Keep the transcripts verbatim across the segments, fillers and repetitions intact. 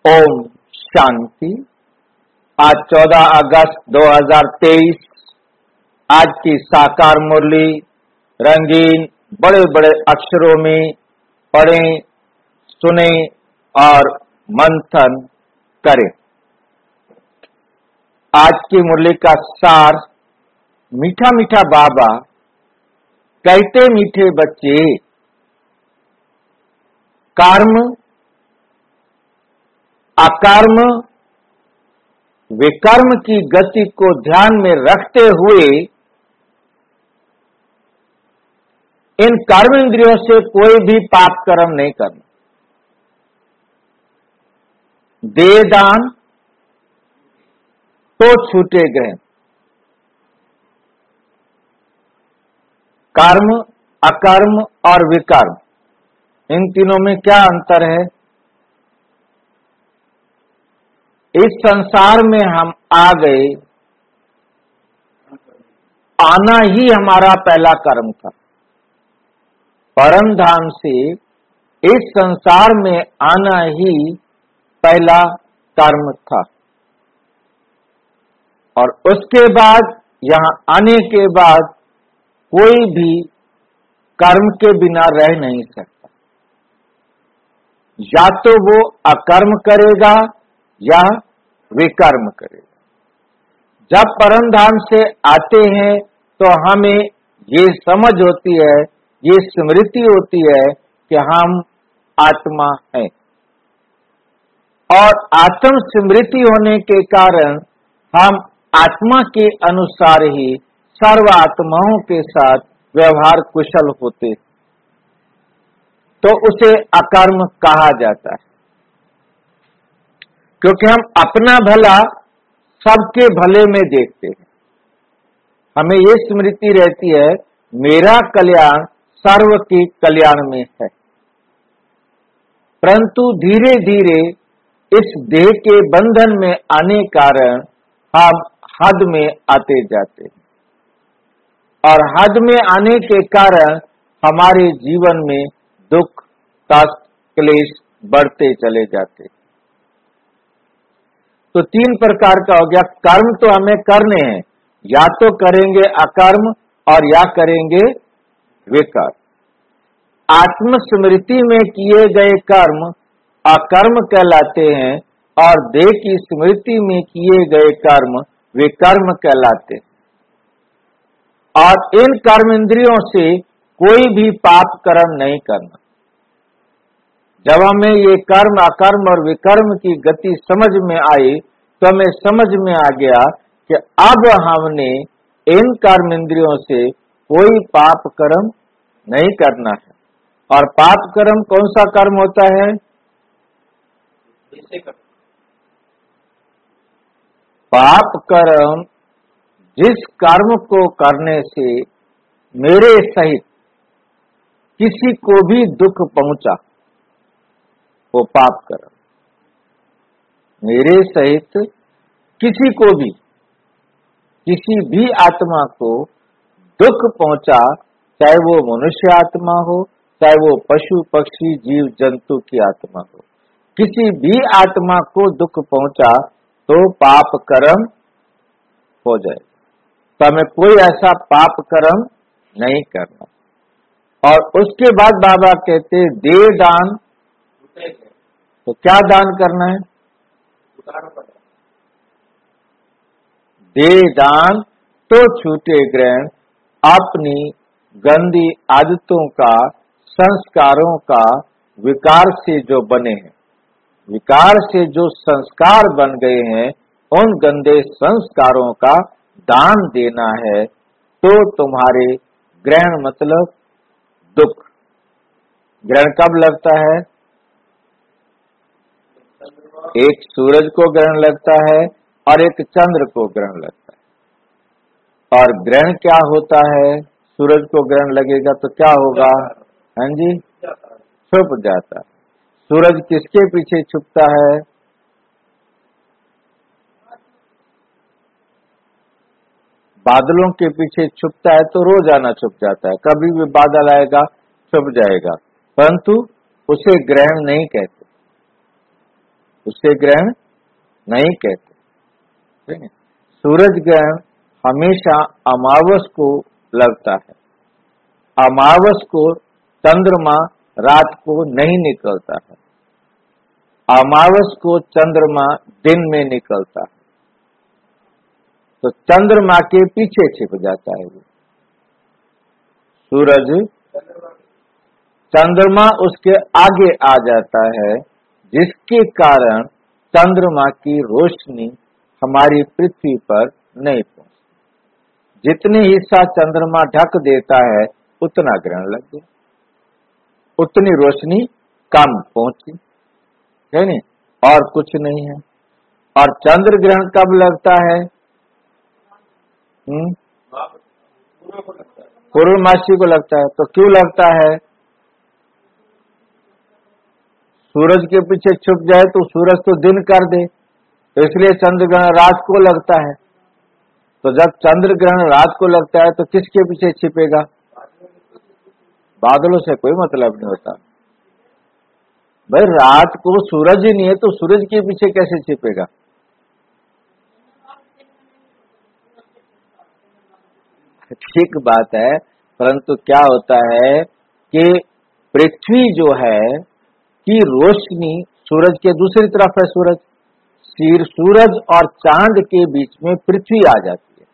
ओम शांति। आज चौदह अगस्त दो हज़ार तेईस। आज की साकार मुरली रंगीन बड़े बड़े अक्षरों में पढ़ें, सुने और मंथन करें। आज की मुरली का सार, मीठा मीठा बाबा कहते मीठे बच्चे, कर्म अकर्म विकर्म की गति को ध्यान में रखते हुए इन कर्म इंद्रियों से कोई भी पाप कर्म नहीं करना। देह दान तो छूटे गए। कर्म अकर्म और विकर्म, इन तीनों में क्या अंतर है? इस संसार में हम आ गए, आना ही हमारा पहला कर्म था। परम धाम से इस संसार में आना ही पहला कर्म था, और उसके बाद यहां आने के बाद कोई भी कर्म के बिना रह नहीं सकता। या तो वो अकर्म करेगा या विकर्म करेगा। जब परम धाम से आते हैं तो हमें ये समझ होती है, ये स्मृति होती है कि हम आत्मा हैं, और आत्म स्मृति होने के कारण हम आत्मा के अनुसार ही सर्व आत्माओं के साथ व्यवहार कुशल होते, तो उसे अकर्म कहा जाता है। क्योंकि हम अपना भला सबके भले में देखते हैं। हमें ये स्मृति रहती है, मेरा कल्याण सर्व के कल्याण में है। परंतु धीरे धीरे इस देह के बंधन में आने कारण हम हद में आते जाते हैं, और हद में आने के कारण हमारे जीवन में दुख कष्ट क्लेश बढ़ते चले जाते। तो तीन प्रकार का हो गया। कर्म तो हमें करने हैं, या तो करेंगे अकर्म और या करेंगे विकर्म। आत्म स्मृति में किए गए कर्म अकर्म कहलाते हैं, और देह की स्मृति में किए गए कर्म विकर्म कहलाते हैं। और इन कर्म इंद्रियों से कोई भी पाप कर्म नहीं करना। जब हमें ये कर्म अकर्म और विकर्म की गति समझ में आई, तो हमें समझ में आ गया कि अब हमने इन कर्म इंद्रियों से कोई पाप कर्म नहीं करना है। और पाप कर्म कौन सा कर्म होता है? पाप कर्म जिस कर्म को करने से मेरे सहित किसी को भी दुख पहुंचा, वो पाप कर्म। मेरे सहित किसी को भी, किसी भी आत्मा को दुख पहुंचा, चाहे वो मनुष्य आत्मा हो, चाहे वो पशु पक्षी जीव जंतु की आत्मा हो, किसी भी आत्मा को दुख पहुंचा तो पाप कर्म हो जाए। तो हमें कोई ऐसा पाप कर्म नहीं करना। और उसके बाद बाबा कहते देह दान। तो क्या दान करना है? देह दान तो छूटे ग्रहण। अपनी गंदी आदतों का, संस्कारों का, विकार से जो बने हैं, विकार से जो संस्कार बन गए हैं, उन गंदे संस्कारों का दान देना है। तो तुम्हारे ग्रहण मतलब दुख। ग्रहण कब लगता है? एक सूरज को ग्रहण लगता है और एक चंद्र को ग्रहण लगता है। और ग्रहण क्या होता है? सूरज को ग्रहण लगेगा तो क्या होगा? हाँ जी, छुप जाता है। सूरज किसके पीछे छुपता है? बादलों के पीछे छुपता है, तो रोजाना छुप जाता है। कभी भी बादल आएगा छुप जाएगा, परंतु उसे ग्रहण नहीं कहते। उसे ग्रहण नहीं कहते। ठीक है? सूरज ग्रहण हमेशा अमावस को लगता है। अमावस को चंद्रमा रात को नहीं निकलता है, अमावस को चंद्रमा दिन में निकलता है, तो चंद्रमा के पीछे छिप जाता है वो सूरज, चंद्रमा उसके आगे आ जाता है, जिसके कारण चंद्रमा की रोशनी हमारी पृथ्वी पर नहीं पहुंचती। जितने हिस्सा चंद्रमा ढक देता है उतना ग्रहण लग गया, उतनी रोशनी कम पहुंची, है नहीं, और कुछ नहीं है। और चंद्र ग्रहण कब लगता है? हम्म पूर्णमासी को लगता है। तो क्यों लगता है? सूरज के पीछे छुप जाए तो सूरज तो दिन कर दे, तो इसलिए चंद्र ग्रहण रात को लगता है। तो जब चंद्र ग्रहण रात को लगता है तो किसके पीछे छिपेगा? बादलों से कोई मतलब नहीं होता भाई। रात को सूरज ही नहीं है तो सूरज के पीछे कैसे छिपेगा? ठीक बात है, परंतु क्या होता है कि पृथ्वी जो है की रोशनी सूरज के दूसरी तरफ है। सूरज सिर सूरज और चांद के बीच में पृथ्वी आ जाती है।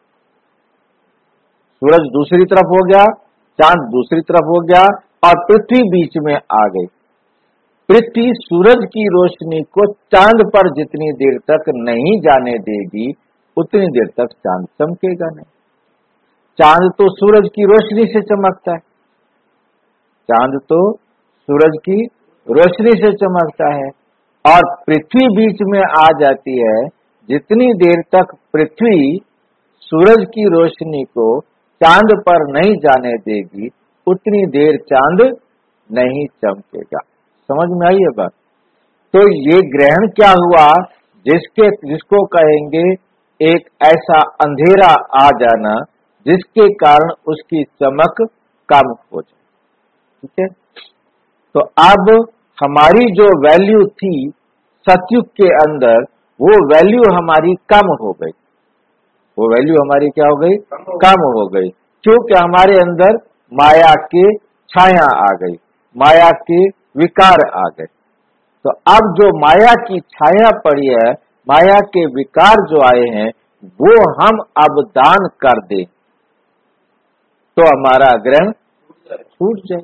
सूरज दूसरी तरफ हो गया, चांद दूसरी तरफ हो गया और पृथ्वी बीच में आ गई। पृथ्वी सूरज की रोशनी को चांद पर जितनी देर तक नहीं जाने देगी उतनी देर तक चांद चमकेगा नहीं। चांद तो सूरज की रोशनी से चमकता है, चांद तो सूरज की रोशनी से चमकता है, और पृथ्वी बीच में आ जाती है। जितनी देर तक पृथ्वी सूरज की रोशनी को चांद पर नहीं जाने देगी उतनी देर चांद नहीं चमकेगा। समझ में आई है बात? तो ये ग्रहण क्या हुआ? जिसके जिसको कहेंगे एक ऐसा अंधेरा आ जाना जिसके कारण उसकी चमक कम हो जाए। ठीक है? तो अब हमारी जो वैल्यू थी सतयुग के अंदर, वो वैल्यू हमारी कम हो गई। वो वैल्यू हमारी क्या हो गई? कम हो गई, क्योंकि हमारे अंदर माया के छाया आ गई, माया के विकार आ गए। तो अब जो माया की छाया पड़ी है, माया के विकार जो आए हैं, वो हम अब दान कर दें तो हमारा ग्रहण छूट जाए।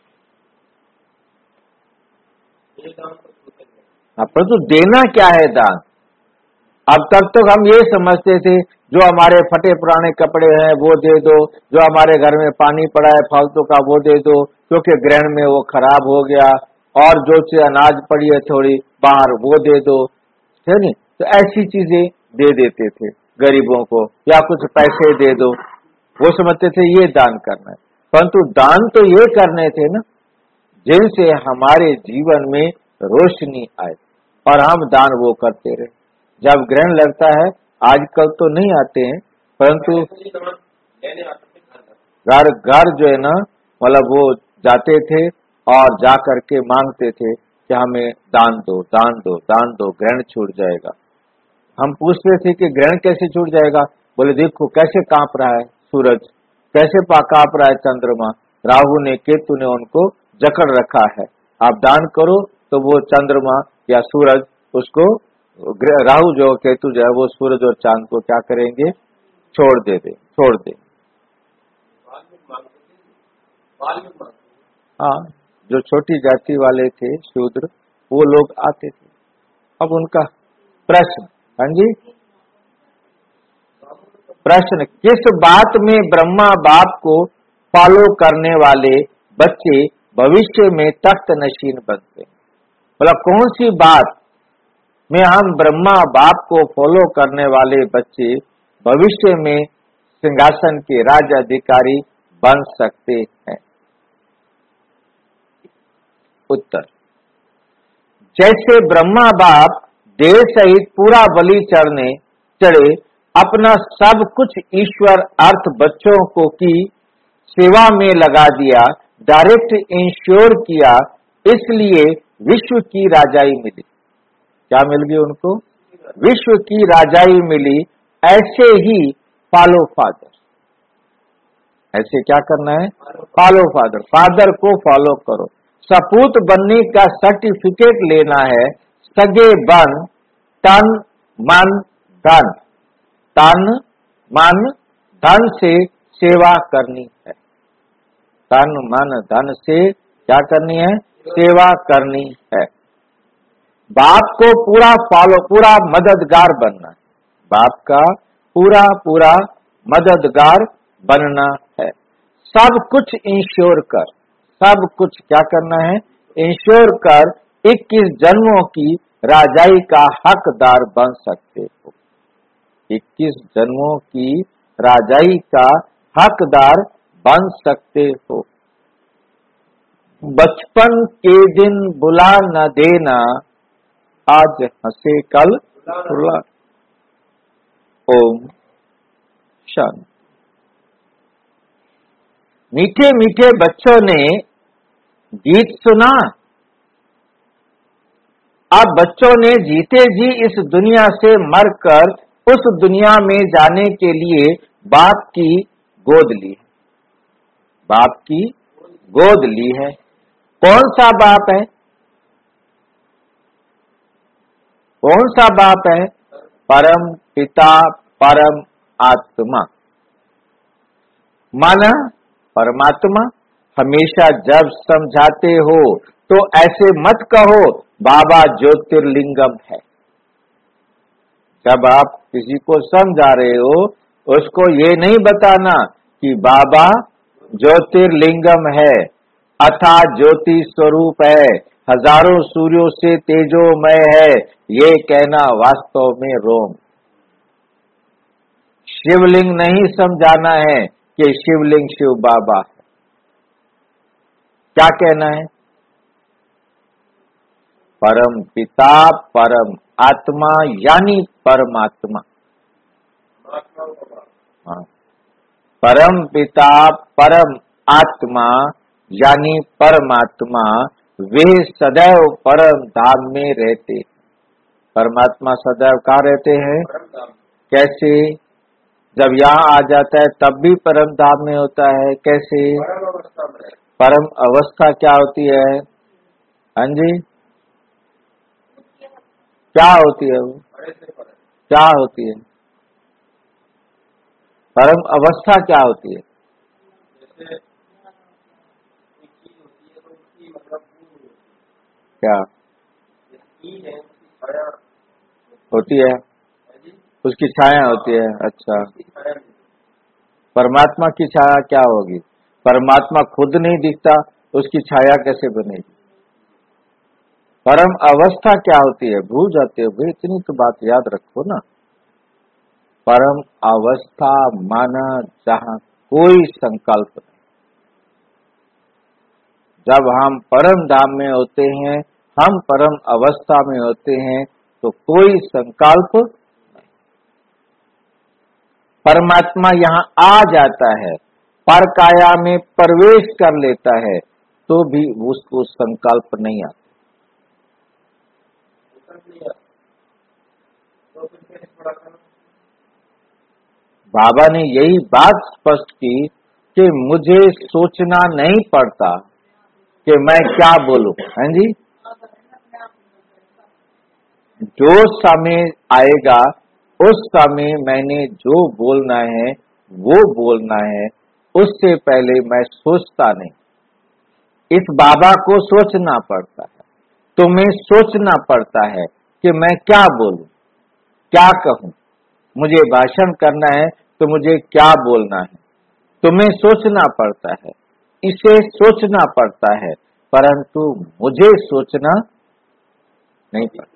परंतु तो देना क्या है दान? अब तक तो हम ये समझते थे जो हमारे फटे पुराने कपड़े हैं वो दे दो, जो हमारे घर में पानी पड़ा है फालतू का वो दे दो क्योंकि ग्रहण में वो खराब हो गया, और जो से अनाज पड़ी है थोड़ी बाहर वो दे दो, है नहीं? तो ऐसी चीजें दे देते थे गरीबों को, या कुछ पैसे दे दो, वो समझते थे ये दान करना है। परंतु दान तो ये करने थे ना जिनसे हमारे जीवन में रोशनी आए, और हम दान वो करते रहे। जब ग्रहण लगता है, आजकल तो नहीं आते हैं, परंतु घर घर जो है ना, मतलब वो जाते थे और जा करके मांगते थे कि हमें दान दो, दान दो, दान दो, ग्रहण छूट जाएगा। हम पूछते थे कि ग्रहण कैसे छूट जाएगा? बोले देखो कैसे कांप रहा है सूरज, कैसे कांप रहा है चंद्रमा, राहु ने केतु ने उनको जकड़ रखा है। आप दान करो तो वो चंद्रमा या सूरज उसको, राहु जो केतु जो है वो सूरज और चांद को क्या करेंगे? छोड़ दे दे छोड़ दे हाँ, जो छोटी जाति वाले थे शूद्र, वो लोग आते थे। अब उनका प्रश्न, हाँ जी प्रश्न, किस बात में ब्रह्मा बाप को फॉलो करने वाले बच्चे भविष्य में तख्त नशीन बनते हैं? मतलब कौन सी बात में हम ब्रह्मा बाप को फॉलो करने वाले बच्चे भविष्य में सिंहासन के राज्याधिकारी बन सकते हैं? उत्तर, जैसे ब्रह्मा बाप देह सहित पूरा बलि चढ़ने चढ़े, अपना सब कुछ ईश्वर अर्थ बच्चों को की सेवा में लगा दिया, डायरेक्ट इंश्योर किया, इसलिए विश्व की राजाई मिली। क्या मिल गई उनको? विश्व की राजाई मिली। ऐसे ही फॉलो फादर, ऐसे क्या करना है? फॉलो फादर, फादर को फॉलो करो। सपूत बनने का सर्टिफिकेट लेना है। सगे बन, तन मन धन, तन मन धन से सेवा करनी है। तन मन धन से क्या करनी है? सेवा करनी है। बाप को पूरा फॉलो, पूरा मददगार बनना है। बाप का पूरा पूरा मददगार बनना है। सब कुछ इंश्योर कर, सब कुछ क्या करना है? इंश्योर कर इक्कीस जन्मों की राजाई का हकदार बन सकते हो। इक्कीस जन्मों की राजाई का हकदार बन सकते हो। बचपन के दिन बुला न देना, आज हंसे कल रुला। ओम शांति। मीठे मीठे बच्चों ने गीत सुना। अब बच्चों ने जीते जी इस दुनिया से मरकर उस दुनिया में जाने के लिए बाप की गोद ली है। बाप की गोद ली है। कौन सा बाप है? कौन सा बाप है? परम पिता, परम आत्मा। माना परमात्मा। हमेशा जब समझाते हो तो ऐसे मत कहो बाबा ज्योतिर्लिंगम है। जब आप किसी को समझा रहे हो उसको ये नहीं बताना कि बाबा ज्योतिर्लिंगम है, अथा ज्योति स्वरूप है, हजारों सूर्यों से तेजोमय है। ये कहना वास्तव में रोम। शिवलिंग नहीं समझाना है कि शिवलिंग शिव बाबा है। क्या कहना है? परम पिता, परम आत्मा यानी परमात्मा। हाँ, परम पिता, परम आत्मा यानी परमात्मा, वे सदैव परम धाम में रहते। परमात्मा सदैव कहाँ रहते हैं? कैसे? जब यहाँ आ जाता है तब भी परम धाम में होता है। कैसे? परम अवस्था क्या होती है? हाँ जी, क्या होती है? वो क्या होती है? परम अवस्था क्या होती है? क्या होती है? उसकी छाया होती है। अच्छा, परमात्मा की छाया क्या होगी? परमात्मा खुद नहीं दिखता, उसकी छाया कैसे बनेगी? परम अवस्था क्या होती है? भूल जाते हो भाई, इतनी तो बात याद रखो ना। परम अवस्था माना जहां कोई संकल्प नहीं। जब हम परम धाम में होते हैं, हम परम अवस्था में होते हैं, तो कोई संकल्प नहीं। परमात्मा यहाँ आ जाता है, पर काया में प्रवेश कर लेता है, तो भी उसको संकल्प नहीं आता। बाबा ने यही बात स्पष्ट की कि मुझे सोचना नहीं पड़ता कि मैं क्या बोलूं। हैं जी, जो समय आएगा उस समय मैंने जो बोलना है वो बोलना है। उससे पहले मैं सोचता नहीं। इस बाबा को सोचना पड़ता है, तुम्हें सोचना पड़ता है कि मैं क्या बोलूं, क्या कहूं। मुझे भाषण करना है तो मुझे क्या बोलना है, तुम्हें सोचना पड़ता है, इसे सोचना पड़ता है, परंतु मुझे सोचना नहीं पड़ता।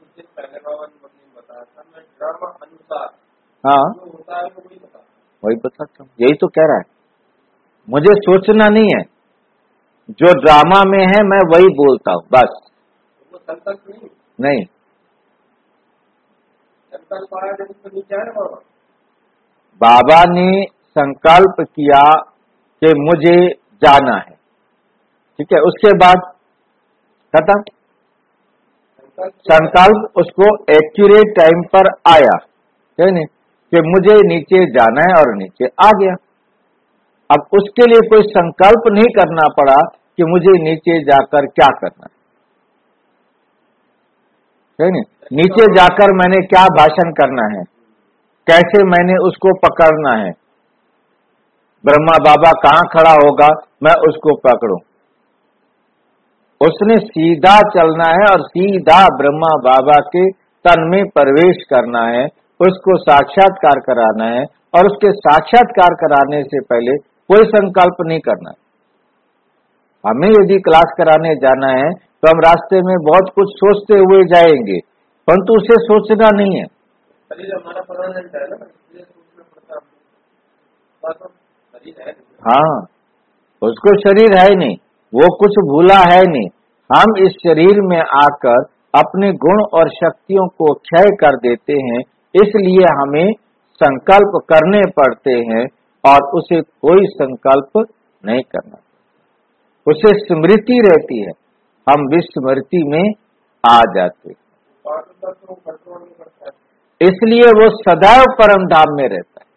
हाँ, वही बताता हूँ, यही तो कह रहा है। मुझे सोचना नहीं है, जो ड्रामा में है मैं वही बोलता हूँ, बस। नहीं, बाबा ने संकल्प किया कि मुझे जाना है, ठीक है, उसके बाद खत्म। संकल्प उसको एक्यूरेट टाइम पर आया, है नहीं, कि मुझे नीचे जाना है और नीचे आ गया। अब उसके लिए कोई संकल्प नहीं करना पड़ा कि मुझे नीचे जाकर क्या करना है, है नहीं, नीचे जाकर मैंने क्या भाषण करना है, कैसे मैंने उसको पकड़ना है, ब्रह्मा बाबा कहाँ खड़ा होगा मैं उसको पकड़ूं। उसने सीधा चलना है और सीधा ब्रह्मा बाबा के तन में प्रवेश करना है, उसको साक्षात्कार कराना है, और उसके साक्षात्कार कराने से पहले कोई संकल्प नहीं करना। हमें यदि क्लास कराने जाना है तो हम रास्ते में बहुत कुछ सोचते हुए जाएंगे, परंतु उसे सोचना नहीं है। शरीर हमारा परमानेंट है ना, इसलिए सोचना पड़ता है। हाँ, उसको शरीर है नहीं, वो कुछ भूला है नहीं। हम इस शरीर में आकर अपने गुण और शक्तियों को क्षय कर देते हैं, इसलिए हमें संकल्प करने पड़ते हैं, और उसे कोई संकल्प नहीं करना, उसे स्मृति रहती है, हम विस्मृति में आ जाते, इसलिए वो सदैव परम धाम में रहता है।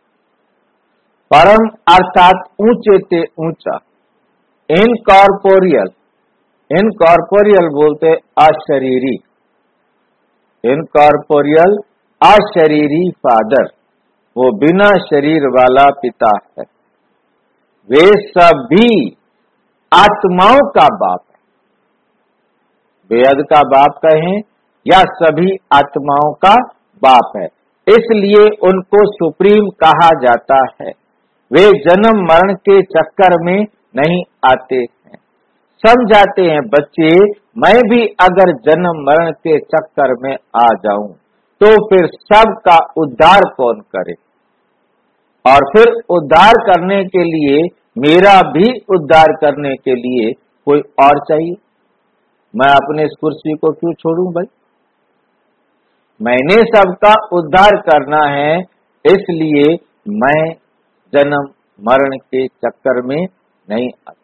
परम अर्थात ऊंचे ते ऊंचा, इनकॉर्पोरियल, इनकॉर्पोरियल बोलते अशरीरी, इनकॉर्पोरियल अशरीरी फादर, वो बिना शरीर वाला पिता है। वे सभी आत्माओं का बाप है, बेहद का बाप कहें या सभी आत्माओं का बाप है, इसलिए उनको सुप्रीम कहा जाता है। वे जन्म मरण के चक्कर में नहीं आते हैं। समझाते हैं बच्चे, मैं भी अगर जन्म मरण के चक्कर में आ जाऊं तो फिर सबका उद्धार कौन करे, और फिर उद्धार करने के लिए, मेरा भी उद्धार करने के लिए कोई और चाहिए। मैं अपने इस कुर्सी को क्यों छोड़ूं भाई, मैंने सबका उद्धार करना है, इसलिए मैं जन्म मरण के चक्कर में नहीं आता।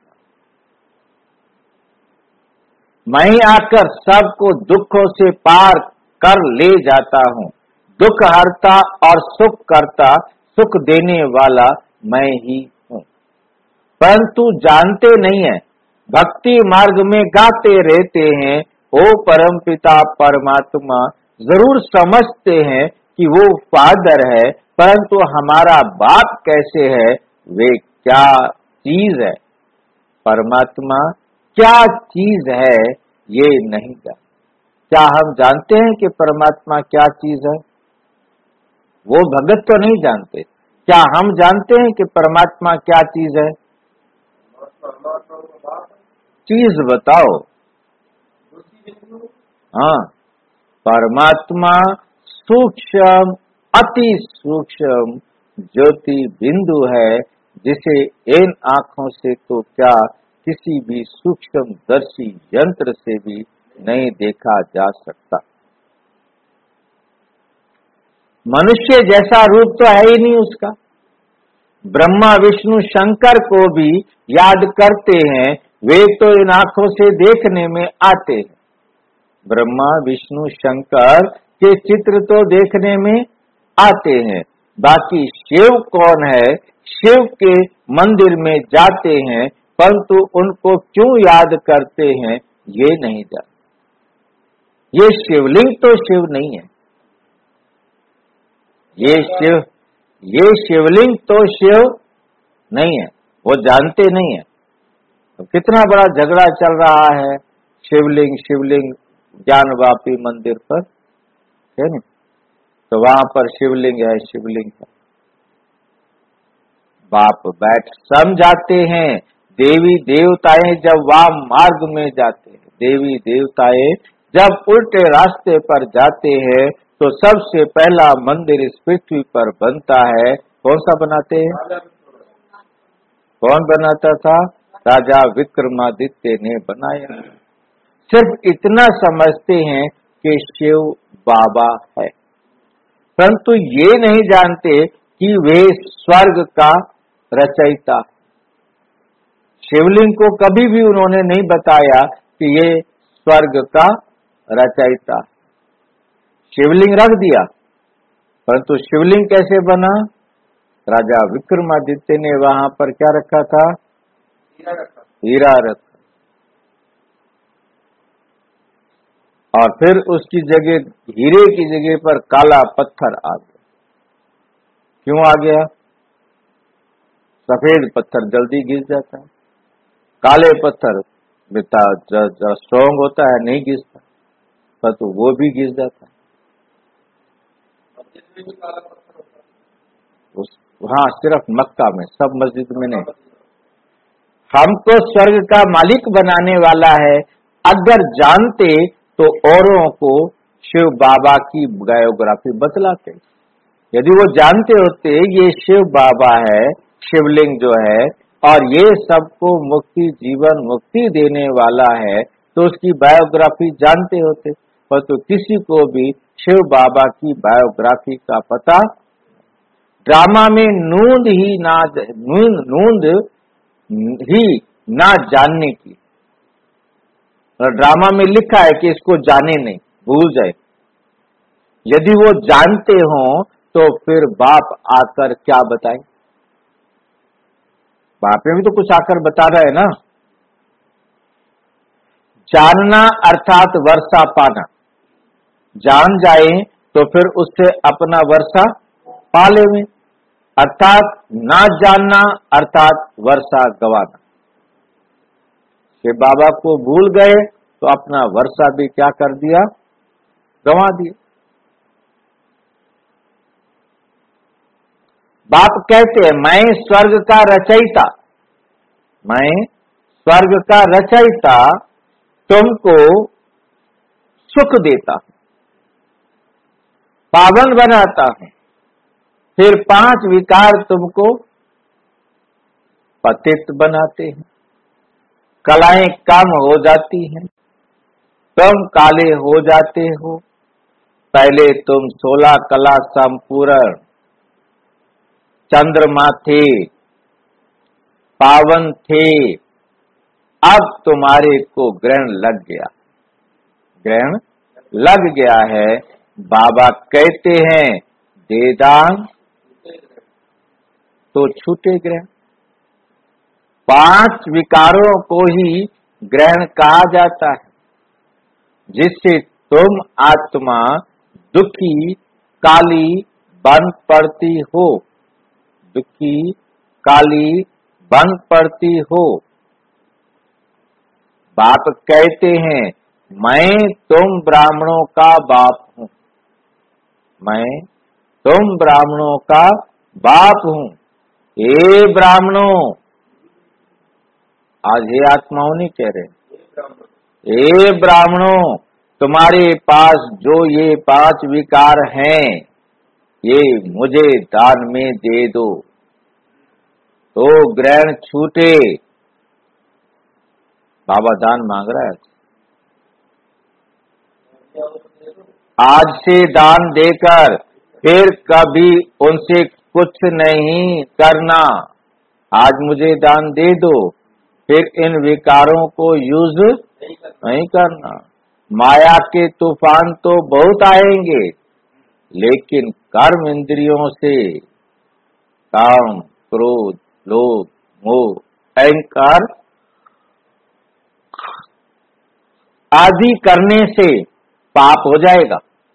मैं आकर सबको दुखों से पार कर ले जाता हूं। दुख हरता और सुख करता, सुख देने वाला मैं ही हूं, परंतु जानते नहीं है। भक्ति मार्ग में गाते रहते हैं, ओ परम पिता परमात्मा, जरूर समझते हैं कि वो फादर है, परंतु हमारा बाप कैसे है, वे क्या चीज है, परमात्मा क्या चीज है, ये नहीं जानते। क्या हम जानते हैं कि परमात्मा क्या चीज है? वो भगत तो नहीं जानते। क्या हम जानते हैं कि परमात्मा क्या चीज है? चीज बताओ। हाँ, परमात्मा सूक्ष्म, अति सूक्ष्म ज्योति बिंदु है, जिसे इन आंखों से तो क्या किसी भी सूक्ष्म दर्शी यंत्र से भी नहीं देखा जा सकता। मनुष्य जैसा रूप तो है ही नहीं उसका। ब्रह्मा विष्णु शंकर को भी याद करते हैं, वे तो इन आंखों से देखने में आते हैं। ब्रह्मा विष्णु शंकर के चित्र तो देखने में आते हैं, बाकी शिव कौन है, शिव के मंदिर में जाते हैं, परंतु उनको क्यों याद करते हैं ये नहीं जानते। ये शिवलिंग तो शिव नहीं है, ये शिव ये शिवलिंग तो शिव नहीं है, वो जानते नहीं है। तो कितना बड़ा झगड़ा चल रहा है शिवलिंग शिवलिंग ज्ञानवापी मंदिर पर, है नहीं, तो वहां पर शिवलिंग है, शिवलिंग है। बाप बैठ समझाते हैं, देवी देवताएं जब वाम मार्ग में जाते हैं, देवी देवताएं जब उल्टे रास्ते पर जाते हैं, तो सबसे पहला मंदिर इस पृथ्वी पर बनता है। कौन सा बनाते हैं? कौन बनाता था? राजा विक्रमादित्य ने बनाया। सिर्फ इतना समझते हैं कि शिव बाबा है, परंतु ये नहीं जानते कि वे स्वर्ग का रचयिता। शिवलिंग को कभी भी उन्होंने नहीं बताया कि ये स्वर्ग का रचयिता। शिवलिंग रख दिया, परंतु शिवलिंग कैसे बना? राजा विक्रमादित्य ने वहां पर क्या रखा था? हीरा रखा। हीरा रखा, और फिर उसकी जगह, हीरे की जगह पर काला पत्थर आ गया। क्यों आ गया? सफेद पत्थर जल्दी घिस जाता है, काले पत्थर बेटा स्ट्रॉन्ग होता है, नहीं घिसता, पर तो वो भी घिस जाता है। मस्जिद में भी काला पत्थर होता है। उस हाँ, सिर्फ मक्का में, सब मस्जिद में नहीं। हमको स्वर्ग का मालिक बनाने वाला है, अगर जानते तो औरों को शिव बाबा की बायोग्राफी बतलाते। यदि वो जानते होते ये शिव बाबा है, शिवलिंग जो है, और ये सबको मुक्ति, जीवन मुक्ति देने वाला है, तो उसकी बायोग्राफी जानते होते। पर तो किसी को भी शिव बाबा की बायोग्राफी का पता, ड्रामा में नूंद ही ना नूंद नूंद ही ना जानने की। और ड्रामा में लिखा है कि इसको जाने नहीं, भूल जाए। यदि वो जानते हो तो फिर बाप आकर क्या बताए? बाप में भी तो कुछ आकर बता रहा है ना। जानना अर्थात वर्षा पाना। जान जाए तो फिर उससे अपना वर्षा पा लेवे, अर्थात ना जानना अर्थात वर्षा गवाना। कि बाबा को भूल गए तो अपना वर्षा भी क्या कर दिया? गंवा दिया। बाप कहते हैं मैं स्वर्ग का रचयिता, मैं स्वर्ग का रचयिता तुमको सुख देता हूं, पावन बनाता हूं, फिर पांच विकार तुमको पतित बनाते हैं, कलाएं कम हो जाती हैं, तुम काले हो जाते हो। पहले तुम सोलह कला संपूर्ण चंद्रमा थे, पावन थे, अब तुम्हारे को ग्रहण लग गया, ग्रहण लग गया है। बाबा कहते हैं दे दान तो छूटे ग्रहण। पांच विकारों को ही ग्रहण कहा जाता है, जिससे तुम आत्मा दुखी काली बन पड़ती हो, दुखी काली बन पड़ती हो। बाप कहते हैं मैं तुम ब्राह्मणों का बाप हूं, मैं तुम ब्राह्मणों का बाप हूं। हे ब्राह्मणों, आज हे आत्माओं नहीं कह रहे, हे ब्राह्मणों, तुम्हारे पास जो ये पांच विकार हैं, ये मुझे दान में दे दो तो ग्रहण छूटे। बाबा दान मांग रहा है, आज से दान देकर फिर कभी उनसे कुछ नहीं करना। आज मुझे दान दे दो, फिर इन विकारों को यूज नहीं करना। माया के तूफान तो बहुत आएंगे, लेकिन कर्म इंद्रियों से काम, क्रोध, लोभ, मोह, अहंकार आदि करने से पाप हो जाएगा।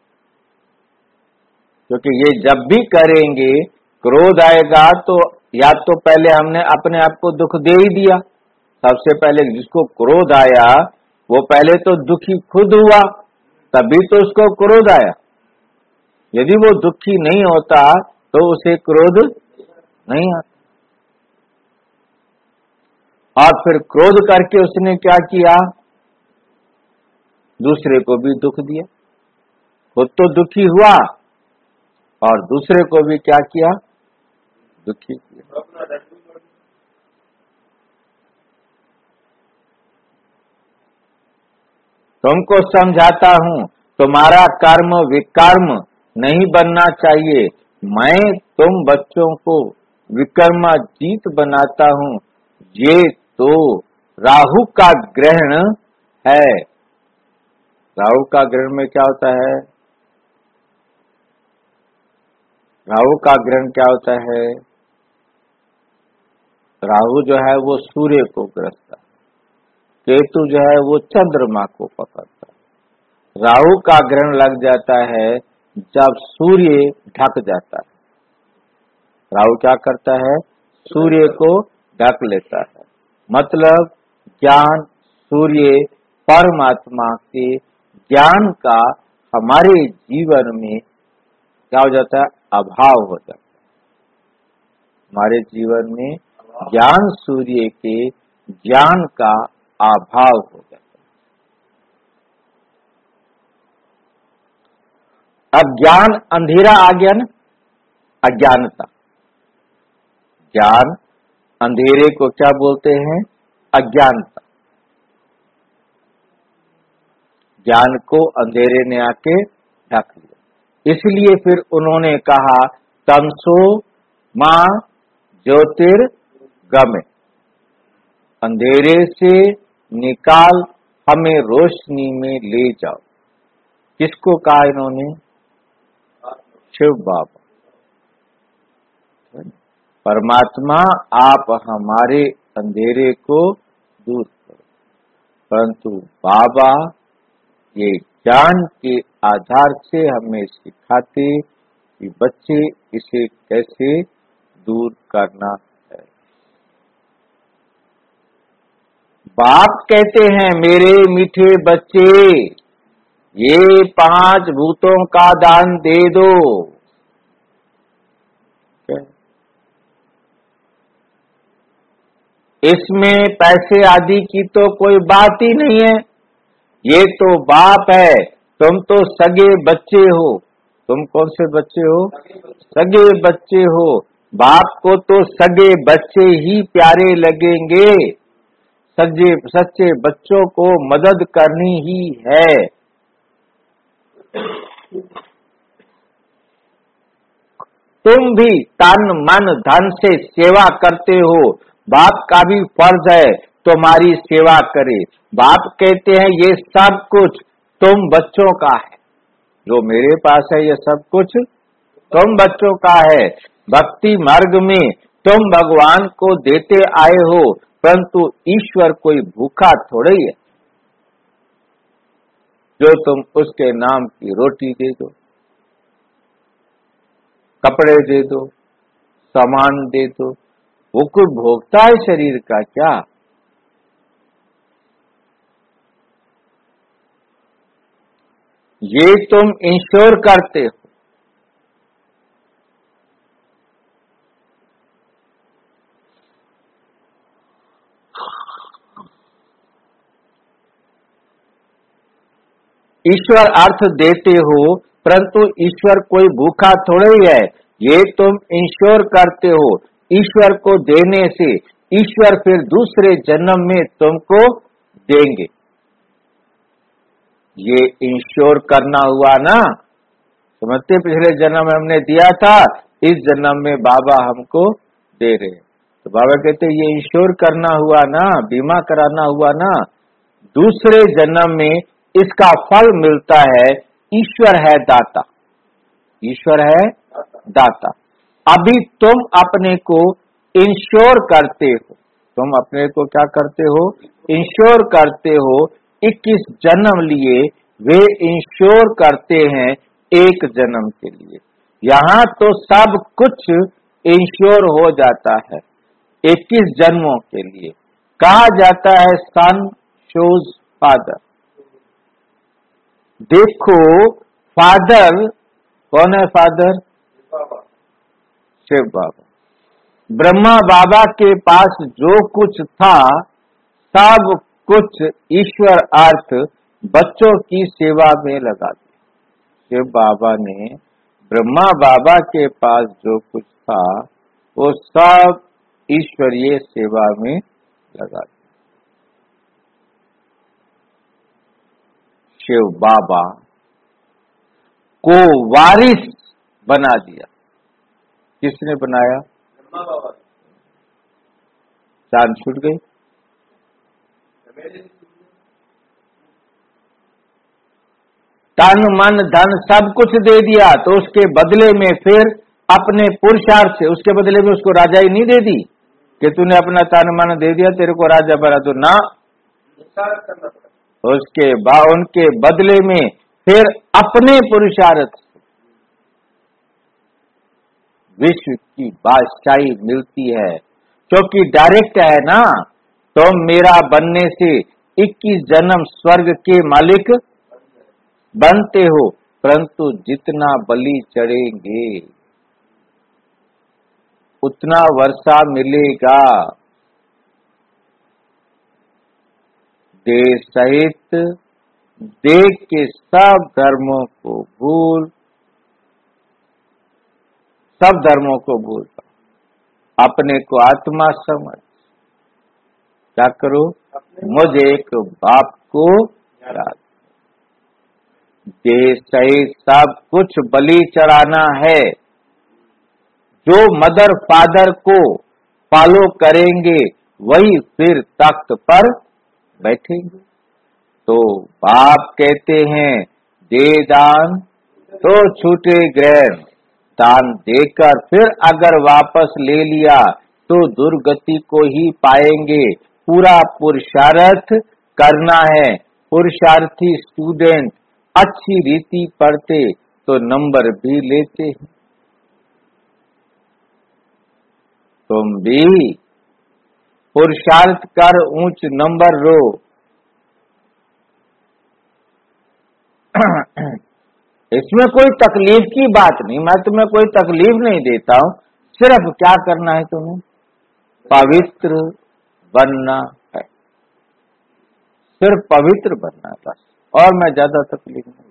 क्योंकि ये जब भी करेंगे, क्रोध आएगा तो या तो पहले हमने अपने आप को दुख दे ही दिया। सबसे पहले जिसको क्रोध आया वो पहले तो दुखी खुद हुआ, तभी तो उसको क्रोध आया। यदि वो दुखी नहीं होता तो उसे क्रोध नहीं आता। और फिर क्रोध करके उसने क्या किया? दूसरे को भी दुख दिया। खुद तो दुखी हुआ और दूसरे को भी क्या किया? दुखी किया। तुमको समझाता हूं, तुम्हारा कर्म विकर्म नहीं बनना चाहिए। मैं तुम बच्चों को विकर्माजीत बनाता हूं। ये तो राहु का ग्रहण है। राहु का ग्रहण में क्या होता है? राहु का ग्रहण क्या होता है? राहु जो है वो सूर्य को ग्रसता है, केतु जो है वो चंद्रमा को पकड़ता है। राहु का ग्रहण लग जाता है जब सूर्य ढक जाता है। राहु क्या करता है? सूर्य को ढक लेता है। मतलब ज्ञान, सूर्य परमात्मा के ज्ञान का हमारे जीवन में क्या हो जाता है? अभाव हो जाता है। हमारे जीवन में ज्ञान सूर्य के ज्ञान का अभाव हो जाता है। अज्ञान, अंधेरा आ गया ना, अज्ञानता। ज्ञान, अंधेरे को क्या बोलते हैं? अज्ञानता। ज्ञान को अंधेरे ने आके ढक लिया। इसलिए फिर उन्होंने कहा तमसो मां ज्योतिर्गमय, अंधेरे से निकाल हमें रोशनी में ले जाओ। किसको कहा इन्होंने? शिव बाबा। परमात्मा आप हमारे अंधेरे को दूर करो। परंतु बाबा ये ज्ञान के आधार से हमें सिखाते कि बच्चे इसे कैसे दूर करना है। बाप कहते हैं मेरे मीठे बच्चे, ये पांच भूतों का दान दे दो। इसमें पैसे आदि की तो कोई बात ही नहीं है। ये तो बाप है, तुम तो सगे बच्चे हो। तुम कौन से बच्चे हो? सगे बच्चे हो। बाप को तो सगे बच्चे ही प्यारे लगेंगे। सच्चे सच्चे बच्चों को मदद करनी ही है। तुम भी तन मन धन से सेवा करते हो, बाप का भी फर्ज है तुम्हारी सेवा करे। बाप कहते हैं ये सब कुछ तुम बच्चों का है, जो मेरे पास है ये सब कुछ तुम बच्चों का है। भक्ति मार्ग में तुम भगवान को देते आए हो, परंतु ईश्वर कोई भूखा थोड़ा ही है जो तुम उसके नाम की रोटी दे दो, कपड़े दे दो, सामान दे दो। वो कोई भोगता है शरीर का क्या? ये तुम इंश्योर करते हो। ईश्वर अर्थ देते हो, परंतु ईश्वर कोई भूखा थोड़ा ही है। ये तुम इंश्योर करते हो। ईश्वर को देने से ईश्वर फिर दूसरे जन्म में तुमको देंगे। ये इंश्योर करना हुआ ना, समझते? पिछले जन्म में हमने दिया था, इस जन्म में बाबा हमको दे रहे। तो बाबा कहते ये इंश्योर करना हुआ ना, बीमा कराना हुआ ना। दूसरे जन्म में इसका फल मिलता है। ईश्वर है दाता, ईश्वर है दाता। अभी तुम अपने को इंश्योर करते हो। तुम अपने को क्या करते हो? इंश्योर करते हो। इक्कीस जन्म लिए वे इंश्योर करते हैं एक जन्म के लिए। यहाँ तो सब कुछ इंश्योर हो जाता है इक्कीस जन्मों के लिए। कहा जाता है सन शोज फादर। देखो फादर कौन है? फादर शिव बाबा। ब्रह्मा बाबा के पास जो कुछ था सब कुछ ईश्वर अर्थ बच्चों की सेवा में लगा दिया। शिव बाबा ने ब्रह्मा बाबा के पास जो कुछ था वो सब ईश्वरीय सेवा में लगा दिया। शिव बाबा को वारिस बना दिया। किसने बनाया? चांद छूट गई। तन मन धन सब कुछ दे दिया, तो उसके बदले में फिर अपने पुरुषार्थ से, उसके बदले में उसको राजाई नहीं दे दी कि तूने अपना तन मन दे दिया तेरे को राजा बना, तो ना, उसके बा उनके बदले में फिर अपने पुरुषार्थ से विश्व की बादशाही मिलती है, क्योंकि डायरेक्ट है ना। तो मेरा बनने से इक्कीस जन्म स्वर्ग के मालिक बनते हो, परंतु जितना बलि चढ़ेंगे उतना वर्षा मिलेगा। देह सहित देह के सब धर्मों को भूल, सब धर्मों को भूल, अपने को आत्मा समझ, क्या करो, मुझे एक बाप को याद, देह सहित सब कुछ बलि चढ़ाना है। जो मदर फादर को फॉलो करेंगे वही फिर तख्त पर बैठेंगे। तो बाप कहते हैं दे दान तो छूटे ग्रहण, दान देकर फिर अगर वापस ले लिया तो दुर्गति को ही पाएंगे। पूरा पुरुषार्थ करना है। पुरुषार्थी स्टूडेंट अच्छी रीति पढ़ते तो नंबर भी लेते हैं। तुम भी पुरुषार्थ कर ऊंच नंबर रो। इसमें कोई तकलीफ की बात नहीं, मैं तुम्हें कोई तकलीफ नहीं देता हूं, सिर्फ क्या करना है तुम्हें, पवित्र बनना है, सिर्फ पवित्र बनना है बस, और मैं ज्यादा तकलीफ नहीं।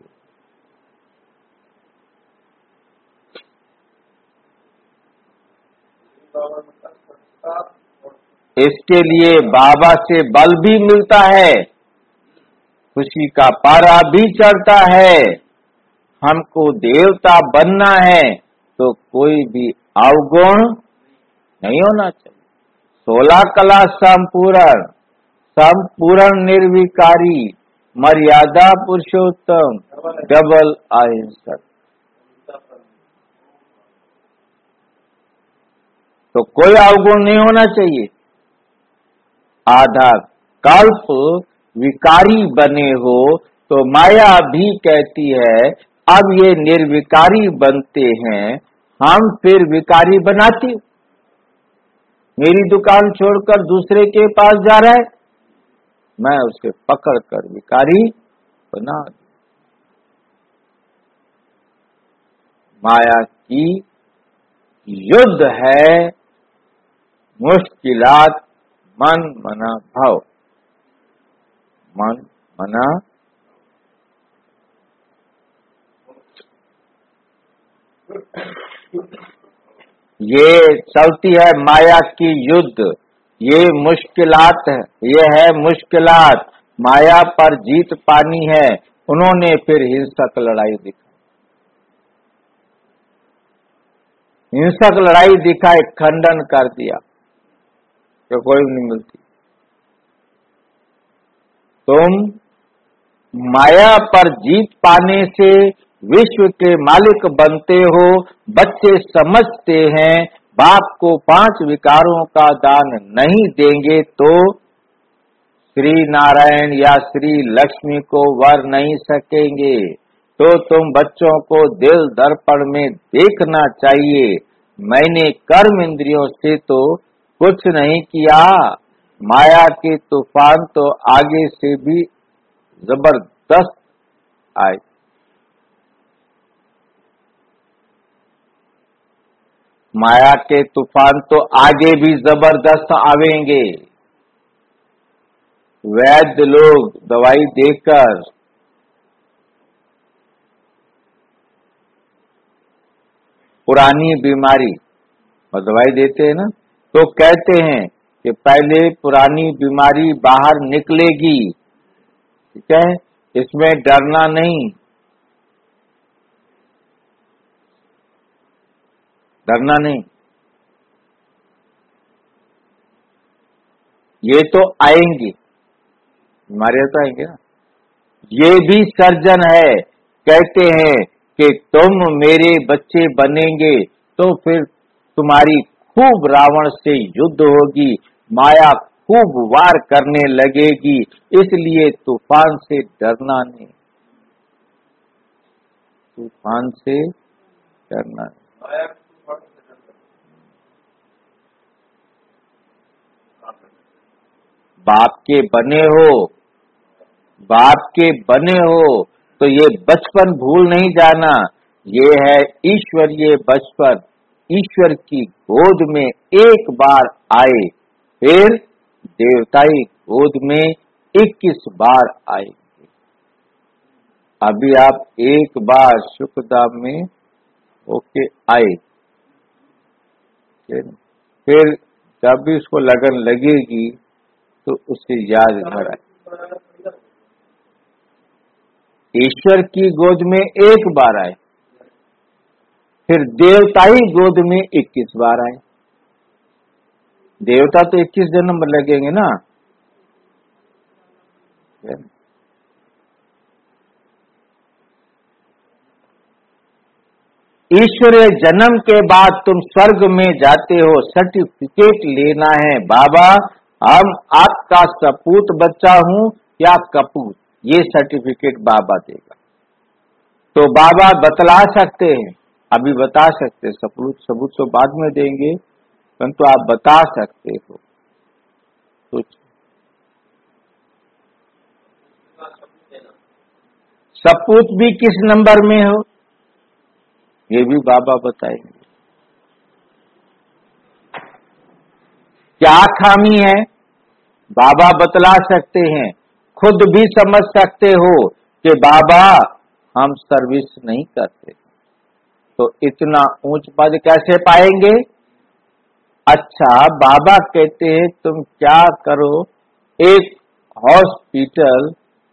इसके लिए बाबा से बल भी मिलता है, खुशी का पारा भी चढ़ता है। हमको देवता बनना है तो कोई भी अवगुण नहीं होना चाहिए। सोलह कला संपूर्ण, संपूर्ण निर्विकारी, मर्यादा पुरुषोत्तम, डबल अहिंसक। तो कोई अवगुण नहीं होना चाहिए। आधा कल्प विकारी बने हो तो माया भी कहती है अब ये निर्विकारी बनते हैं, हम फिर विकारी बनाती। मेरी दुकान छोड़कर दूसरे के पास जा रहा है, मैं उसे पकड़कर विकारी बना दूं। माया की युद्ध है मुश्किलात मन मना भाव, मन मना ये चलती है माया की युद्ध। ये मुश्किलात है, ये है मुश्किलात। माया पर जीत पानी है। उन्होंने फिर हिंसक लड़ाई दिखाई, हिंसक लड़ाई दिखाए, खंडन कर दिया तो कोई नहीं मिलती। तुम माया पर जीत पाने से विश्व के मालिक बनते हो। बच्चे समझते हैं बाप को पांच विकारों का दान नहीं देंगे तो श्री नारायण या श्री लक्ष्मी को वर नहीं सकेंगे। तो तुम बच्चों को दिल दर्पण में देखना चाहिए। मैंने कर्म इंद्रियों से तो कुछ नहीं किया, माया के तूफान तो आगे से भी जबरदस्त आए। माया के तूफान तो आगे भी जबरदस्त आवेंगे। वैद्य लोग दवाई देकर पुरानी बीमारी और दवाई देते हैं ना, तो कहते हैं कि पहले पुरानी बीमारी बाहर निकलेगी, ठीक है, इसमें डरना नहीं, डरना नहीं। ये तो आएंगी, बीमारियां तो आएंगे ना। ये भी सर्जन है, कहते हैं कि तुम मेरे बच्चे बनेंगे तो फिर तुम्हारी खूब रावण से युद्ध होगी, माया खूब वार करने लगेगी, इसलिए तूफान से डरना नहीं, तूफान से डरना नहीं। बाप के बने हो, बाप के बने हो तो ये बचपन भूल नहीं जाना। ये है ईश्वरीय बचपन, ईश्वर की गोद में एक बार आए, फिर देवताई गोद में इक्कीस बार आएंगे। अभी आप एक बार सुखधाम में होके आए, फिर जब भी उसको लगन लगेगी तो उसे याद घर आए। ईश्वर की गोद में एक बार आए, फिर देवताई गोद में इक्कीस बार आए। देवता तो इक्कीस जन्म लगेंगे ना। ईश्वरीय जन्म के बाद तुम स्वर्ग में जाते हो, सर्टिफिकेट लेना है। बाबा हम आपका सपूत बच्चा हूं या कपूत, ये सर्टिफिकेट बाबा देगा। तो बाबा बतला सकते हैं, अभी बता सकते, सपूत सबूत तो बाद में देंगे, परंतु आप बता सकते हो। तो सपूत भी किस नंबर में हो ये भी बाबा बताएंगे। क्या खामी है बाबा बतला सकते हैं। खुद भी समझ सकते हो कि बाबा हम सर्विस नहीं करते, तो इतना ऊंच पद कैसे पाएंगे। अच्छा बाबा कहते हैं तुम क्या करो, एक हॉस्पिटल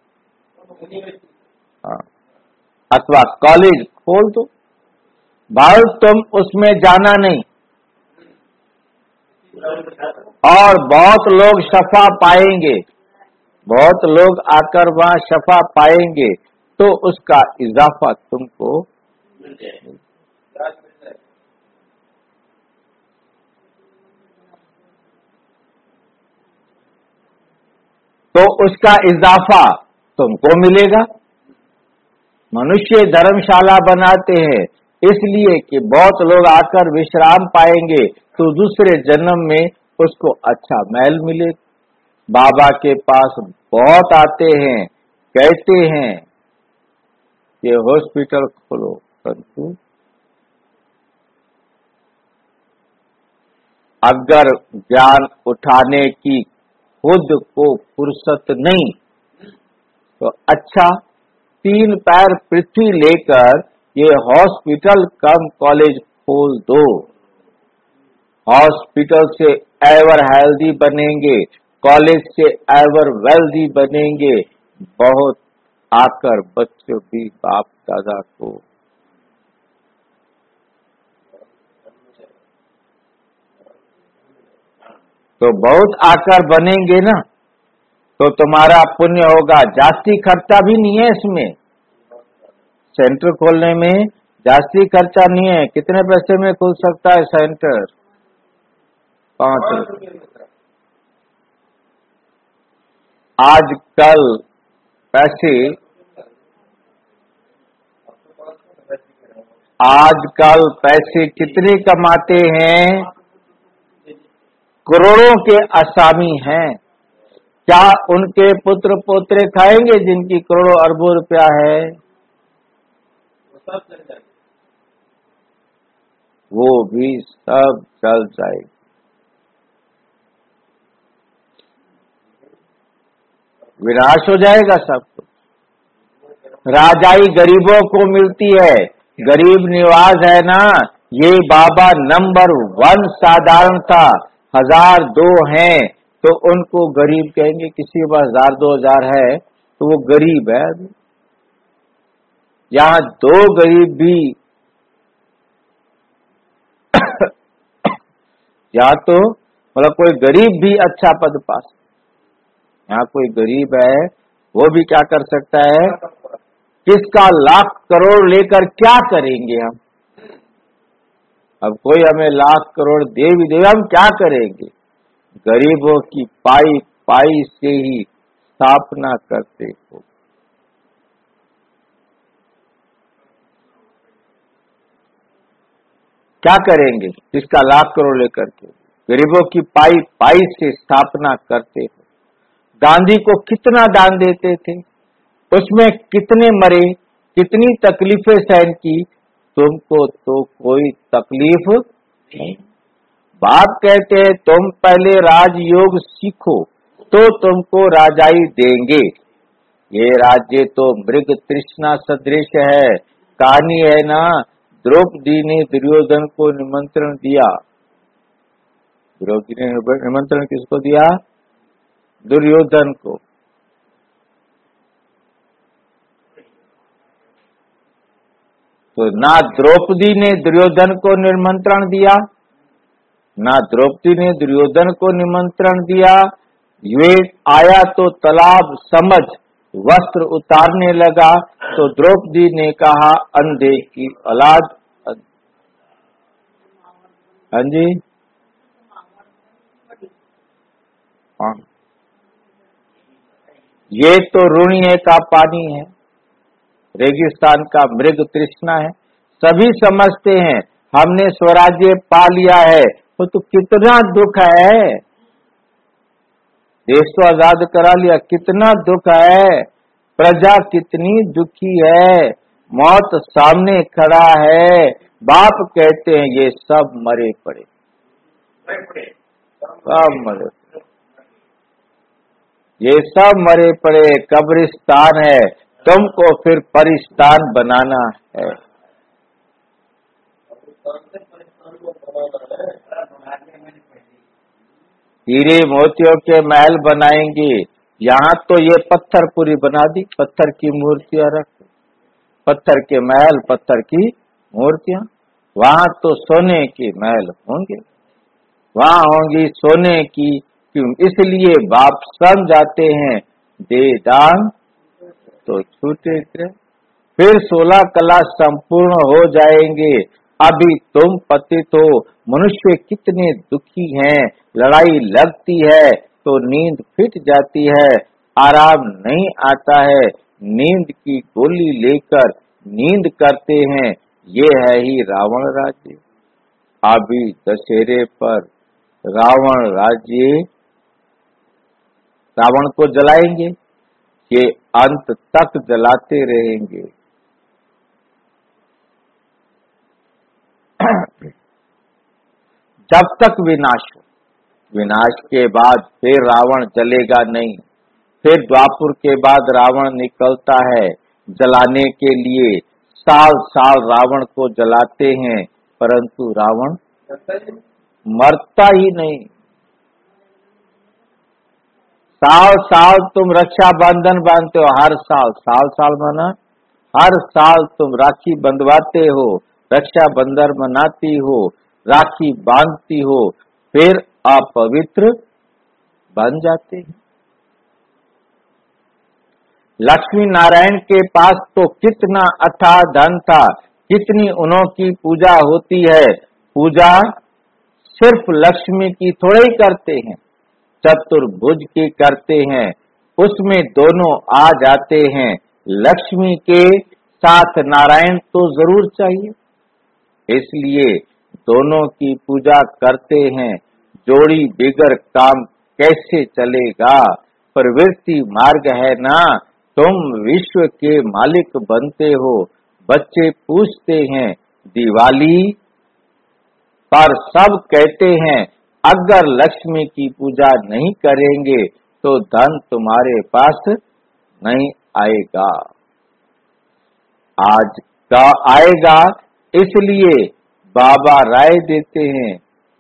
अथवा कॉलेज खोल दो, भाई तुम उसमें जाना नहीं और बहुत लोग शफा पाएंगे, बहुत लोग आकर वहां शफा पाएंगे, तो उसका इजाफा तुमको तो उसका इजाफा तुमको मिलेगा। मनुष्य धर्मशाला बनाते हैं इसलिए कि बहुत लोग आकर विश्राम पाएंगे, तो दूसरे जन्म में उसको अच्छा महल मिलेगा। बाबा के पास बहुत आते हैं, कहते हैं ये हॉस्पिटल खोलो, परंतु अगर ज्ञान उठाने की खुद को फुर्सत नहीं तो अच्छा तीन पैर पृथ्वी लेकर ये हॉस्पिटल कम कॉलेज खोल दो। हॉस्पिटल से एवर हेल्दी बनेंगे, कॉलेज से एवर वेल्दी बनेंगे। बहुत आकर बच्चों भी बाप दादा को तो बहुत आकर बनेंगे ना, तो तुम्हारा पुण्य होगा। जास्ती खर्चा भी नहीं है इसमें, सेंटर खोलने में जास्ती खर्चा नहीं है। कितने पैसे में खुल सकता है सेंटर? पांच रुपये। आजकल पैसे आजकल पैसे कितने कमाते हैं? करोड़ों के असामी हैं। क्या उनके पुत्र पोत्रे खाएंगे जिनकी करोड़ों अरबों रुपया है? वो भी सब चल जाएगी। विनाश हो जाएगा सब कुछ। राजाई गरीबों को मिलती है, गरीब निवाज है ना, ये बाबा नंबर वन साधारण था। हजार दो हैं तो उनको गरीब कहेंगे, किसी के पास हजार दो हजार है तो वो गरीब है। यहाँ दो गरीब भी या तो मतलब कोई गरीब भी अच्छा पद पा सकता। यहाँ कोई गरीब है वो भी क्या कर सकता है जिसका लाख करोड़ लेकर क्या करेंगे हम? अब कोई हमें लाख करोड़ दे भी दे, हम क्या करेंगे? गरीबों की पाई पाई से ही स्थापना करते हो। क्या करेंगे जिसका लाख करोड़ लेकर के? गरीबों की पाई पाई से स्थापना करते हो। गांधी को कितना दान देते थे, उसमें कितने मरे, कितनी तकलीफें सहन की, तुमको तो कोई तकलीफ नहीं। बाप कहते हैं तुम पहले राजयोग सीखो तो तुमको राजाई देंगे। ये राज्य तो मृग तृष्णा सदृश है। कहानी है ना, द्रौपदी ने दुर्योधन को निमंत्रण दिया। द्रौपदी ने निमंत्रण किसको दिया? दुर्योधन को। तो ना द्रौपदी ने दुर्योधन को निमंत्रण दिया, ना द्रौपदी ने दुर्योधन को निमंत्रण दिया। वे आया तो तालाब समझ वस्त्र उतारने लगा, तो द्रौपदी ने कहा अंधे की औलाद। हाँ जी, हाँ, ये तो रुणिये का पानी है, रेगिस्तान का मृग तृष्णा है। सभी समझते हैं हमने स्वराज्य पा लिया है, तो, तो कितना दुख है। देश तो आजाद करा लिया, कितना दुख है। प्रजा कितनी दुखी है, मौत सामने खड़ा है। बाप कहते हैं ये सब मरे पड़े, सब मरे पड़े, ये सब मरे पड़े कब्रिस्तान है, तुमको फिर परिस्तान बनाना है। हीरे मोतियों के महल बनाएंगे, यहाँ तो ये पत्थर पूरी बना दी, पत्थर की मूर्तियां रख, पत्थर के महल, पत्थर की मूर्तियां। वहां तो सोने के महल होंगे, वहां होंगी सोने की। इसलिए बाप समझाते हैं दे दान तो छूटे। फिर सोलह कला संपूर्ण हो जाएंगे। अभी तुम पतित हो, मनुष्य कितने दुखी हैं। लड़ाई लगती है तो नींद फिट जाती है, आराम नहीं आता है। नींद की गोली लेकर नींद करते हैं, ये है ही रावण राज्य। अभी दशहरे पर रावण राज्य, रावण को जलाएंगे, ये अंत तक जलाते रहेंगे। जब तक विनाश हो, विनाश के बाद फिर रावण जलेगा नहीं। फिर द्वापुर के बाद रावण निकलता है जलाने के लिए। साल साल रावण को जलाते हैं, परंतु रावण मरता ही नहीं। साल साल तुम रक्षा बंधन बांधते हो, हर साल, साल साल माना हर साल तुम राखी बंधवाते हो, रक्षा बंधन मनाती हो, राखी बांधती हो, फिर अपवित्र बन जाते हैं। लक्ष्मी नारायण के पास तो कितना अथाह धन था, कितनी उन्हों की पूजा होती है। पूजा सिर्फ लक्ष्मी की थोड़े ही करते हैं, चतुर्भुज की करते हैं, उसमें दोनों आ जाते हैं। लक्ष्मी के साथ नारायण तो जरूर चाहिए, इसलिए दोनों की पूजा करते हैं। जोड़ी बिगर काम कैसे चलेगा, प्रवृत्ति मार्ग है ना। तुम विश्व के मालिक बनते हो। बच्चे पूछते हैं दिवाली पर, सब कहते हैं अगर लक्ष्मी की पूजा नहीं करेंगे तो धन तुम्हारे पास नहीं आएगा। आज का आएगा, इसलिए बाबा राय देते हैं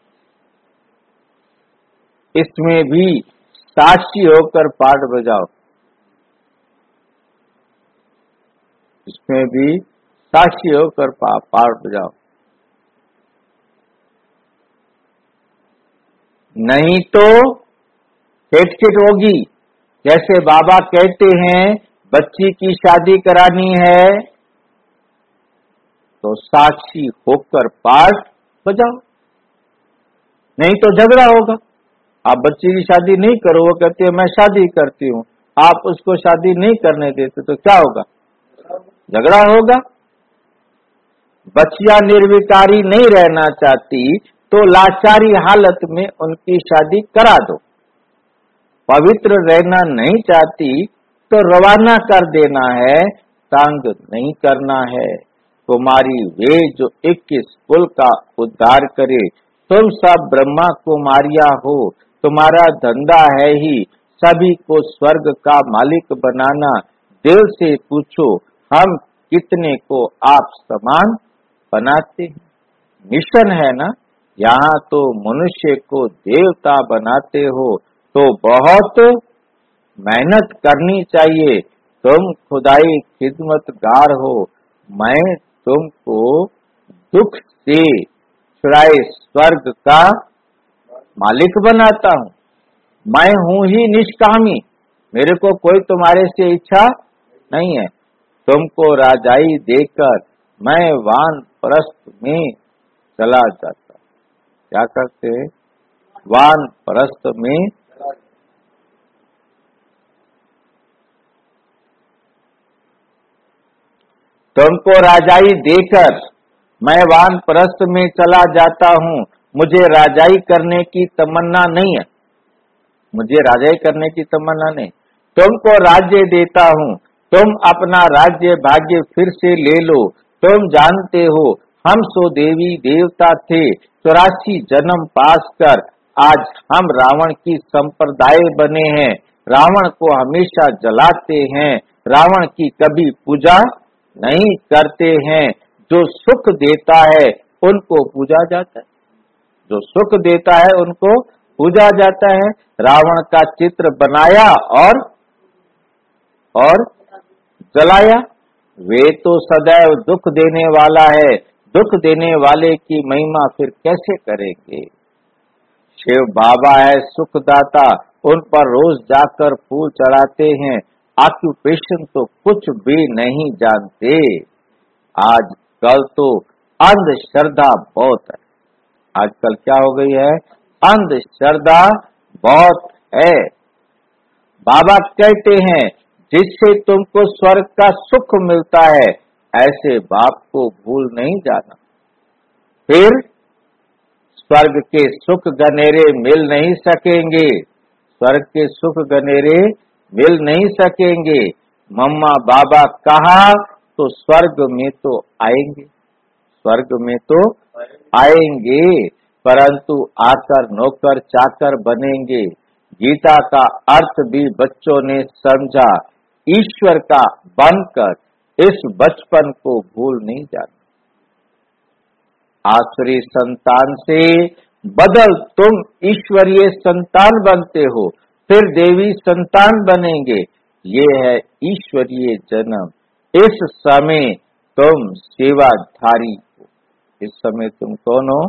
इसमें भी साक्षी होकर पाठ बजाओ, इसमें भी साक्षी होकर पाठ बजाओ। नहीं तो हिटकिट होगी। जैसे बाबा कहते हैं बच्ची की शादी करानी है तो साक्षी होकर पाठ बजाओ, नहीं तो झगड़ा होगा। आप बच्ची की शादी नहीं करो, वो कहती है मैं शादी करती हूँ, आप उसको शादी नहीं करने देते तो क्या होगा? झगड़ा होगा। बच्चियां निर्विकारी नहीं रहना चाहती तो लाचारी हालत में उनकी शादी करा दो। पवित्र रहना नहीं चाहती तो रवाना कर देना है, तंग नहीं करना है। कुमारी वे जो इक्कीस कुल का उद्धार करे। तुम सब ब्रह्मा कुमारिया हो, तुम्हारा धंधा है ही सभी को स्वर्ग का मालिक बनाना। दिल से पूछो हम कितने को आप समान बनाते हैं। मिशन है ना, यहाँ तो मनुष्य को देवता बनाते हो तो बहुत मेहनत करनी चाहिए। तुम खुदाई खिदमतगार हो, मैं तुमको दुख से छुड़ाए स्वर्ग का मालिक बनाता हूँ। मैं हूँ ही निष्कामी, मेरे को कोई तुम्हारे से इच्छा नहीं है। तुमको राजाई देकर मैं वानप्रस्थ में चला जाता। क्या करते हैं? वानप्रस्थ में तुमको राजाई देकर मैं वानप्रस्थ में चला जाता हूँ। मुझे राजाई करने की तमन्ना नहीं है, मुझे राजाई करने की तमन्ना नहीं। तुमको राज्य देता हूँ, तुम अपना राज्य भाग्य फिर से ले लो। तुम जानते हो हम सो देवी देवता थे, चौरासी जन्म पास कर आज हम रावण की संप्रदाय बने हैं। रावण को हमेशा जलाते हैं, रावण की कभी पूजा नहीं करते हैं। जो सुख देता है उनको पूजा जाता है, जो सुख देता है उनको पूजा जाता है। रावण का चित्र बनाया और और जलाया। वे तो सदैव दुख देने वाला है, दुख देने वाले की महिमा फिर कैसे करेंगे। शिव बाबा है सुखदाता, उन पर रोज जाकर फूल चढ़ाते हैं। ऑक्यूपेशन तो कुछ भी नहीं जानते। आजकल तो अंधश्रद्धा बहुत है। आजकल क्या हो गई है? अंधश्रद्धा बहुत है। बाबा कहते हैं जिससे तुमको स्वर्ग का सुख मिलता है, ऐसे बाप को भूल नहीं जाना। फिर स्वर्ग के सुख गनेरे मिल नहीं सकेंगे, स्वर्ग के सुख गनेरे मिल नहीं सकेंगे। मम्मा बाबा कहा तो स्वर्ग में तो आएंगे, स्वर्ग में तो आएंगे, परंतु आकर नौकर चाकर बनेंगे। गीता का अर्थ भी बच्चों ने समझा, ईश्वर का बनकर इस बचपन को भूल नहीं जाना। आसुरी संतान से बदल तुम ईश्वरीय संतान बनते हो, फिर देवी संतान बनेंगे। ये है ईश्वरीय जन्म। इस समय तुम सेवाधारी हो। इस समय तुम कौन हो?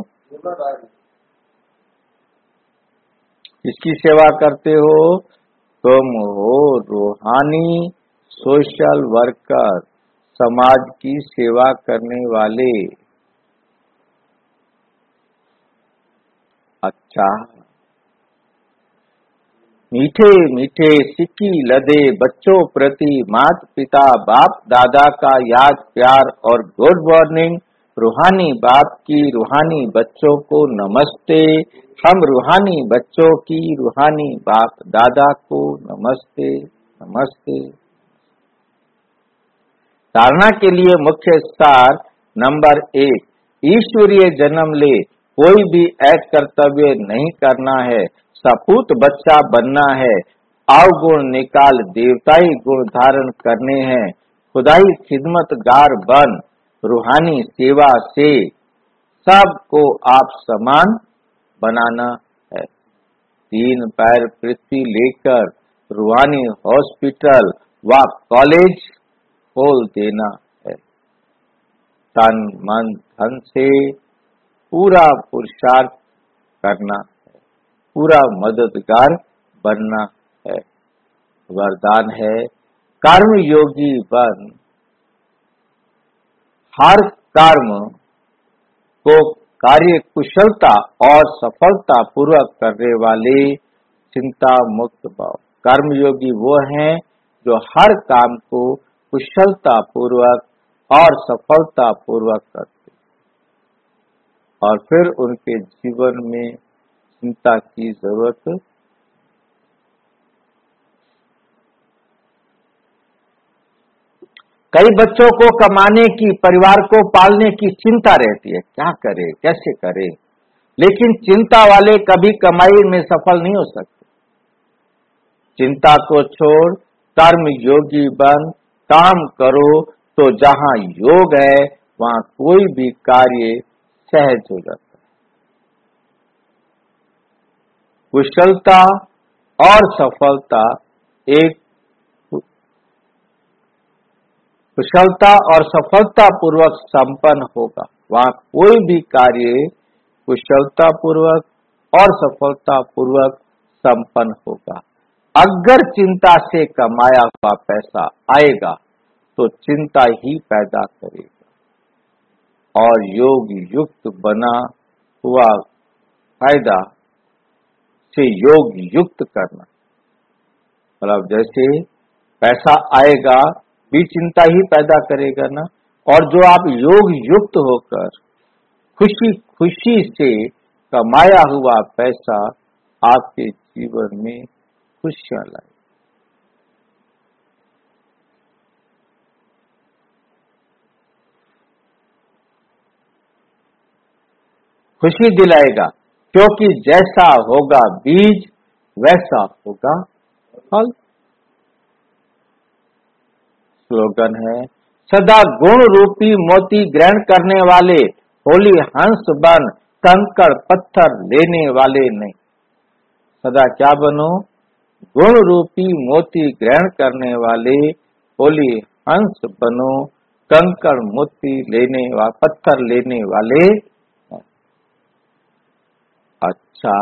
किसकी सेवा करते हो? तुम हो रूहानी सोशल वर्कर, समाज की सेवा करने वाले। अच्छा, मीठे मीठे सिक्की लदे बच्चों प्रति माता पिता बाप दादा का याद प्यार और गुड मॉर्निंग। रूहानी बाप की रूहानी बच्चों को नमस्ते। हम रूहानी बच्चों की रूहानी बाप दादा को नमस्ते नमस्ते। धारणा के लिए मुख्य सार नंबर एक, ईश्वरीय जन्म ले, कोई भी ऐड कर्तव्य नहीं करना है, सपूत बच्चा बनना है, अवगुण निकाल देवताई गुण धारण करने हैं, खुदाई खिदमतगार बन, रूहानी सेवा से सबको आप समान बनाना है। तीन पैर पृथ्वी लेकर रूहानी हॉस्पिटल व कॉलेज खोल देना है। तन मन धन से पूरा पुरुषार्थ करना है, पूरा मददगार बनना है। वरदान है, कर्म योगी बन हर कर्म को कार्य कुशलता और सफलता पूर्वक करने वाले चिंता मुक्त भाव। कर्मयोगी वो हैं जो हर काम को कुशलता पूर्वक और सफलता पूर्वक करते, और फिर उनके जीवन में चिंता की जरूरत। कई बच्चों को कमाने की, परिवार को पालने की चिंता रहती है, क्या करे, कैसे करे, लेकिन चिंता वाले कभी कमाई में सफल नहीं हो सकते। चिंता को छोड़ कर्म योगी बन काम करो, तो जहां योग है वहां कोई भी कार्य सहज हो जाता है। कुशलता और सफलता एक कुशलता और सफलता पूर्वक संपन्न होगा, वहां कोई भी कार्य कुशलता पूर्वक और सफलता पूर्वक संपन्न होगा। अगर चिंता से कमाया हुआ पैसा आएगा तो चिंता ही पैदा करेगा, और योग युक्त बना हुआ फायदा से योग युक्त करना, मतलब जैसे पैसा आएगा भी चिंता ही पैदा करेगा ना, और जो आप योग युक्त होकर खुशी खुशी से कमाया हुआ पैसा आपके जीवन में खुशियां लाए। खुशी दिलाएगा, क्योंकि जैसा होगा बीज वैसा होगा फल। स्लोगन है, सदा गुण रूपी मोती ग्रहण करने वाले होली हंस बन, कंकड़ पत्थर लेने वाले नहीं। सदा क्या बनो? गुण रूपी मोती ग्रहण करने वाले होली हंस बनो, कंकड़ मोती लेने वा पत्थर लेने वाले। अच्छा,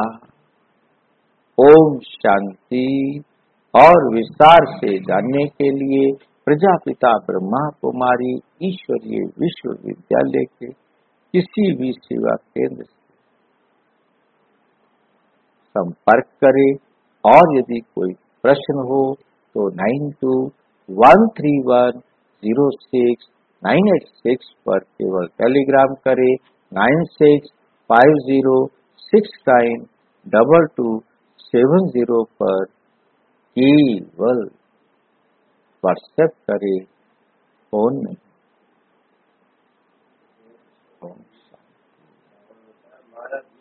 ओम शांति। और विस्तार से जानने के लिए प्रजापिता ब्रह्मा कुमारी ईश्वरीय विश्वविद्यालय के किसी भी सेवा केंद्र से संपर्क करें, और यदि कोई प्रश्न हो तो nine two one three one zero six nine eight six पर केवल टेलीग्राम करें। Nine six five zero six nine double two seven zero पर केवल व्हाट्सएप करें, फोन नहीं। हमारा